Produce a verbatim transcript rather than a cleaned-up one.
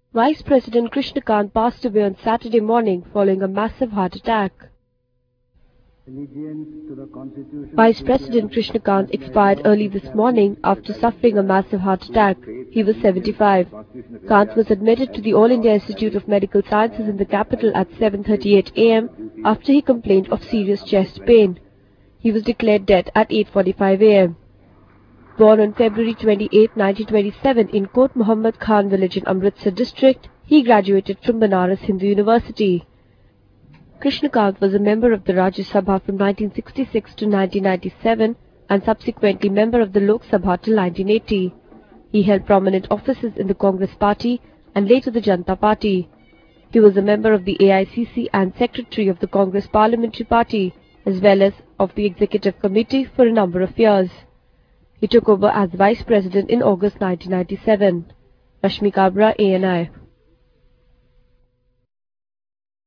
Vice President Krishna Kant passed away on Saturday morning following a massive heart attack. Vice President Krishna Kant expired early this morning after suffering a massive heart attack. He was seventy-five. Kant was admitted to the All India Institute of Medical Sciences in the capital at seven thirty-eight a m after he complained of serious chest pain. He was declared dead at eight forty-five a m Born on February twenty-eighth, nineteen twenty-seven in Kot Muhammad Khan village in Amritsar district, he graduated from Banaras Hindu University. Krishna Kant was a member of the Rajya Sabha from nineteen sixty-six to nineteen ninety-seven and subsequently member of the Lok Sabha till nineteen eighty. He held prominent offices in the Congress Party and later the Janata Party. He was a member of the A I C C and Secretary of the Congress Parliamentary Party as well as of the Executive Committee for a number of years. He took over as Vice President in August nineteen ninety-seven. Rashmi Kabra, A N I.